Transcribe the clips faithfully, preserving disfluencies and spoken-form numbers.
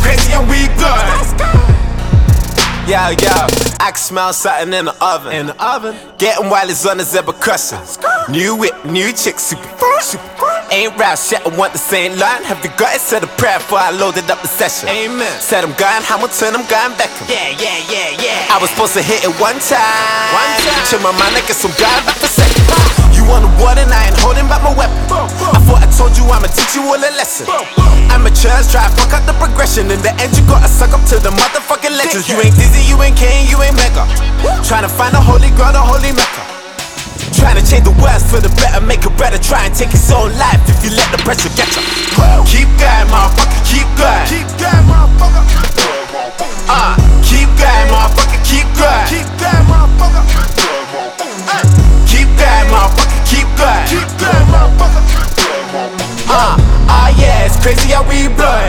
crazy and we good. Yo, yo, I can smell something in the oven. In the oven. Getting wild as on the zebra cussin'. New whip, new chick, super super. Ain't rap shit, I want the same line. Have the guts, said a prayer before I loaded up the session. Amen. Said I'm going Hamilton, I'm going Beckham. Yeah, yeah, yeah, yeah. I was supposed to hit it one time. One time. Chill my mind, I get some guy back for second. You want the water and I ain't holding back my weapon. I thought I told you I'ma teach you all a lesson. Amateurs try to fuck up the progression. In the end you gotta suck up to the motherfucking legends. You ain't Dizzy, you ain't Kane, you ain't Mega. Trying to find a holy ground, a holy Mecca. Trying to change the words for the better, make it better. Try and take his own life if you let the pressure get you. Keep going, motherfucker, keep going. Keep going, motherfucker. Uh, keep going, motherfucker, keep going. Keep going, motherfucker. Keep going, motherfucker, keep going. Keep going, motherfucker. Uh, ah yeah, it's crazy how we blood.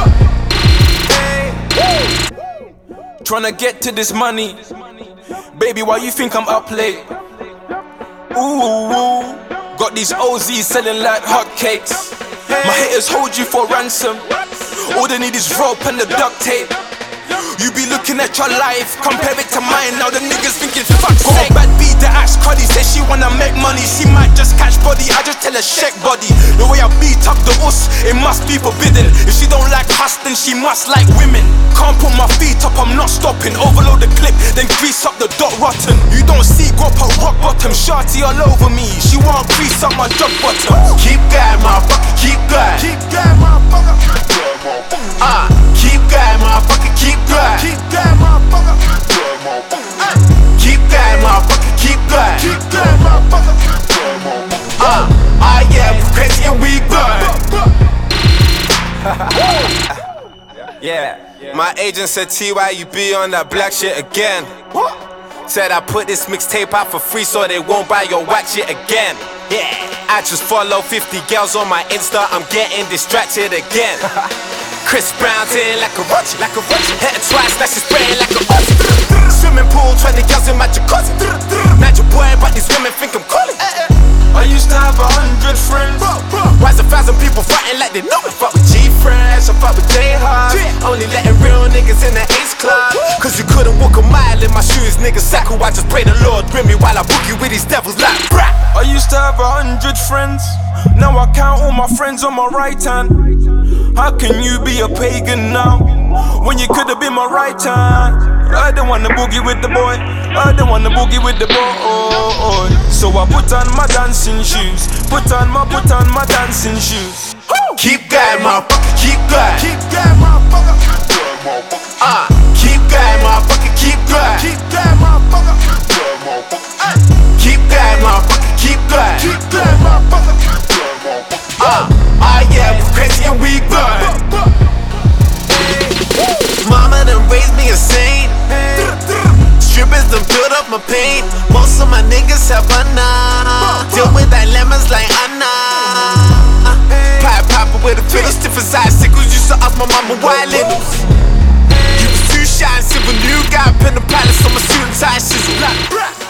Tryna get to this money, baby, why you think I'm up late? Ooh, got these O Zs selling like hotcakes. My haters hold you for ransom. All they need is rope and the duct tape. You be looking at your life, compare it to mine. Now the niggas thinking fuck's sake. Got a bad beat, the Ash Cuddy says she wanna make money. She might just catch body, I just tell her shake body. The way I beat up the us, it must be forbidden. If she don't like us, then she must like women. Can't put my feet up, I'm not stopping. Overload the clip, then grease up the dot rotten. You don't see go up her rock bottom. Shorty all over me, she won't grease up my job bottom. Keep going, motherfucker, keep going. Keep going, motherfucker. Uh, keep going, motherfucker, keep going. Keep going, motherfucker. Keep going, motherfucker, keep going. Keep going, motherfucker. Uh, ah yeah, we crazy and we good. Yeah, my agent said T Y, you be on that black shit again. Said I put this mixtape out for free so they won't buy your whack shit again. Yeah, I just follow fifty girls on my Insta, I'm getting distracted again. Chris Brown's in like a roach, like a roach. Hit it twice, now she's spraying like a ox. Swimming pool, twenty girls in my jacuzzi. Not your boy, but these women think I'm calling. I used to have a hundred friends. Why's a thousand people fighting like they know me? Fuck with G-Fresh, I fuck with J-Hard. Only letting real niggas in the Ace Club. Cause you couldn't walk a mile in my shoes, niggas sackle. I just pray the Lord bring me while I boogie with these devils like brah. I used to have a hundred friends. Now I count all my friends on my right hand. How can you be a pagan now, when you could've been my right hand? I don't wanna boogie with the boy, I don't wanna boogie with the boy. So I put on my dancing shoes, put on my, put on my dancing shoes. Keep going, motherfucker, keep going. Keep going, motherfucker. Uh, keep going, motherfucker, keep going. Keep going, motherfucker. Keep going, motherfucker, keep going. Keep going, motherfucker. Uh, ah yeah, we crazy and we good. Mama done raised me insane. Strippers done build up my pain. Most of my niggas have Anna. Deal with dilemmas like Anna. Pipe popper with a fiddle, stiff as icicles. Used to ask my mama why littles. You was too shy and civil, new guy, pen the palace on my suit and tie shizzle.